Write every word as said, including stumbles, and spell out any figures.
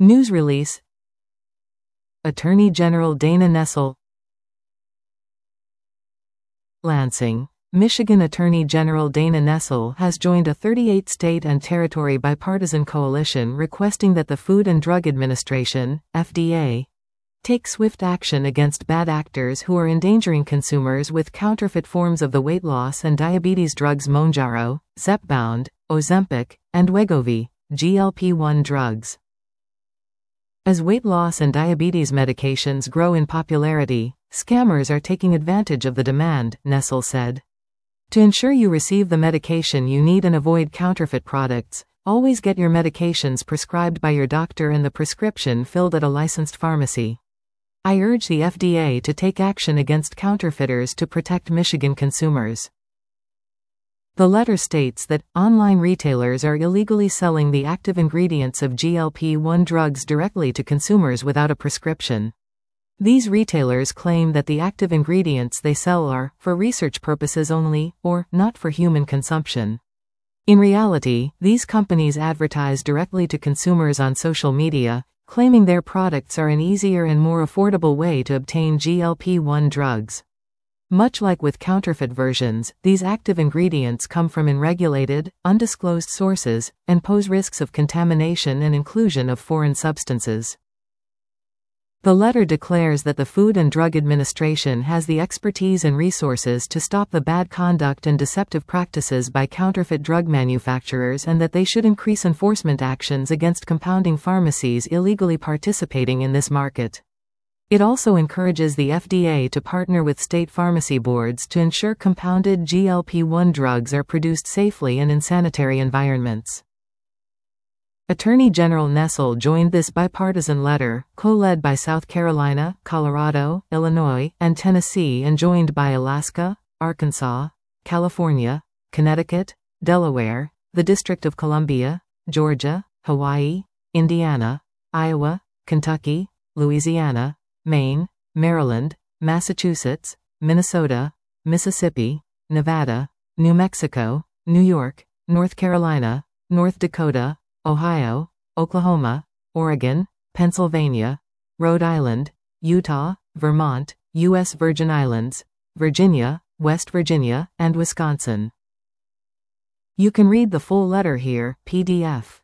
News release. Attorney General Dana Nessel. Lansing, Michigan Attorney General Dana Nessel has joined a thirty-eight state and territory bipartisan coalition requesting that the Food and Drug Administration, F D A, take swift action against bad actors who are endangering consumers with counterfeit forms of the weight loss and diabetes drugs Mounjaro, Zepbound, Ozempic, and Wegovy, G L P one drugs. As weight loss and diabetes medications grow in popularity, scammers are taking advantage of the demand, Nessel said. To ensure you receive the medication you need and avoid counterfeit products, always get your medications prescribed by your doctor and the prescription filled at a licensed pharmacy. I urge the F D A to take action against counterfeiters to protect Michigan consumers. The letter states that online retailers are illegally selling the active ingredients of G L P one drugs directly to consumers without a prescription. These retailers claim that the active ingredients they sell are for research purposes only, or not for human consumption. In reality, these companies advertise directly to consumers on social media, claiming their products are an easier and more affordable way to obtain G L P one drugs. Much like with counterfeit versions, these active ingredients come from unregulated, undisclosed sources, and pose risks of contamination and inclusion of foreign substances. The letter declares that the Food and Drug Administration has the expertise and resources to stop the bad conduct and deceptive practices by counterfeit drug manufacturers and that they should increase enforcement actions against compounding pharmacies illegally participating in this market. It also encourages the F D A to partner with state pharmacy boards to ensure compounded G L P one drugs are produced safely and in sanitary environments. Attorney General Nessel joined this bipartisan letter, co-led by South Carolina, Colorado, Illinois, and Tennessee and joined by Alaska, Arkansas, California, Connecticut, Delaware, the District of Columbia, Georgia, Hawaii, Indiana, Iowa, Kentucky, Louisiana, Maine, Maryland, Massachusetts, Minnesota, Mississippi, Nevada, New Mexico, New York, North Carolina, North Dakota, Ohio, Oklahoma, Oregon, Pennsylvania, Rhode Island, Utah, Vermont, U S Virgin Islands, Virginia, West Virginia, and Wisconsin. You can read the full letter here, P D F.